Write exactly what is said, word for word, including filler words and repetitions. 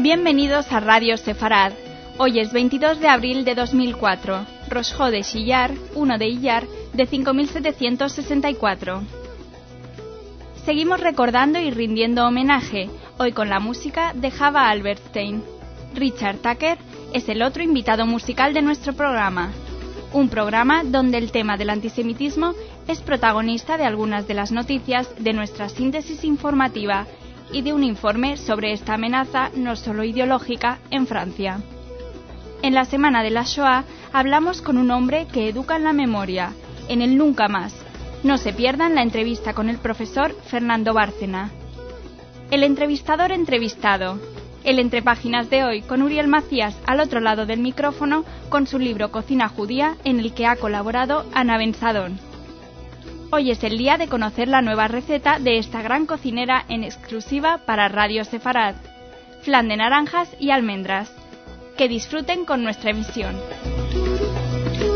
Bienvenidos a Radio Sefarad. Hoy es veintidós de abril de dos mil cuatro, Rosh Hodesh Iyar, uno de Iyar, de cinco mil setecientos sesenta y cuatro. Seguimos recordando y rindiendo homenaje, hoy con la música de Java Albertstein. Richard Tucker es el otro invitado musical de nuestro programa. Un programa donde el tema del antisemitismo es protagonista de algunas de las noticias de nuestra síntesis informativa y de un informe sobre esta amenaza no solo ideológica en Francia. En la semana de la Shoah hablamos con un hombre que educa en la memoria, en el Nunca Más. No se pierdan la entrevista con el profesor Fernando Bárcena. El entrevistador entrevistado. El Entre Páginas de hoy con Uriel Macías al otro lado del micrófono con su libro Cocina Judía, en el que ha colaborado Ana Benzadón. Hoy es el día de conocer la nueva receta de esta gran cocinera en exclusiva para Radio Sefarad. Flan de naranjas y almendras. Que disfruten con nuestra emisión.